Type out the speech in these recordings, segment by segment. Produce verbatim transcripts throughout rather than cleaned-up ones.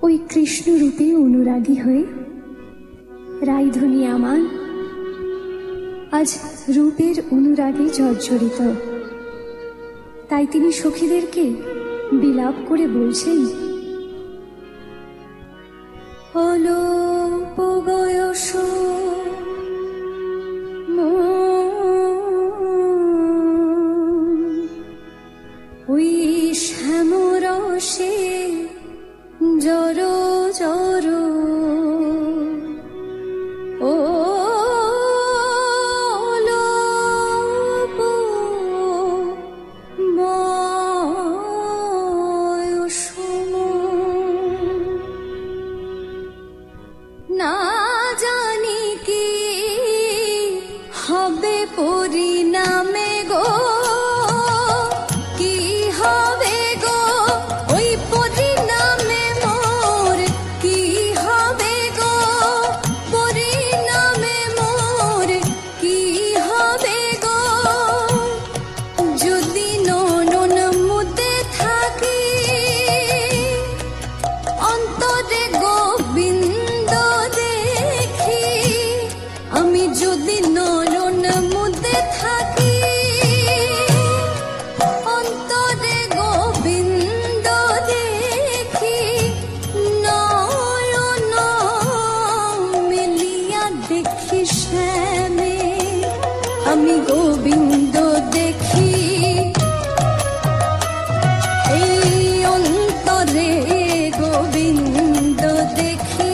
ওই কৃষ্ণরূপে অনুরাগী হয়ে রাইধনী আমার আজ রূপের অনুরাগে জর্জরিত। তাই তিনি সখীদেরকে বিলাপ করে বলছেন, অলোপ বয়স ওই শ্যামরসে জর জর ও লোপ বয়স না জানি কি হবে পরিণামে গো, কি হবে গো ওই পরিণামে মোর, কি হবে গো পরিণামে মোর, কি হবে গো যদি নয়ন মুদে থাকি অন্তরে গোবিন্দ দেখি, আমি যদি নয়ন মুদে থাকি অন্তরে গোবিন্দ দেখি, নয়ন মেলিয়া দেখি শ্যামে আমি গোবিন্দ দেখি, এই অন্তরে গোবিন্দ দেখি।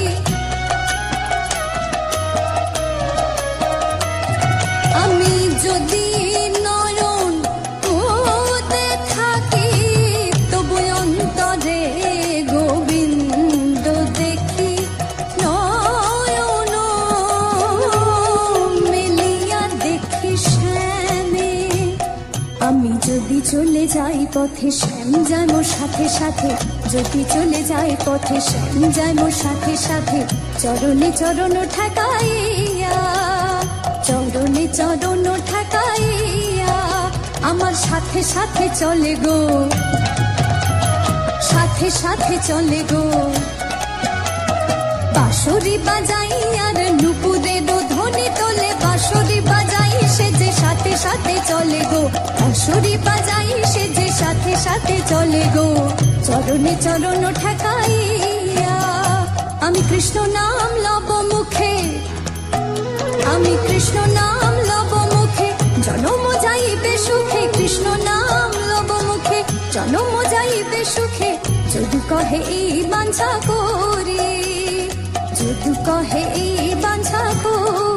আমি যদি নয়ন মুদে থাকি তবু অন্তরে গোবিন্দ দেখি, নয়ন মেলিয়া দেখি শ্যামে। আমি যদি চলে যাই পথে শ্যাম যায় মোর সাথে সাথে, যদি চলে যাই পথে শ্যাম যায় মোর সাথে সাথে, চরণে চরণ ঠেকাইয়া চরণে চরণ ঠেকাইয়া আমার সাথে সাথে চলে গো, সাথে সাথে চলে গো। বাঁশরি বাজাই আর নুপুরের ধ্বনি তোলে, বাঁশরি বাজাই সে যে সাথে সাথে চলে গো, বাঁশরি বাজাই সে যে সাথে সাথে চলে গো। চরণে চরণ ঠেকাইয়া আমি কৃষ্ণ নাম লব মুখে, আমি কৃষ্ণ নাম লব মুখে জনম যাইবে সুখে, কৃষ্ণ নাম লব মুখে জনম যাইবে সুখে। যদি কহে এই বাঞ্ছা করি, যদি কহে এই বাঞ্ছা করি।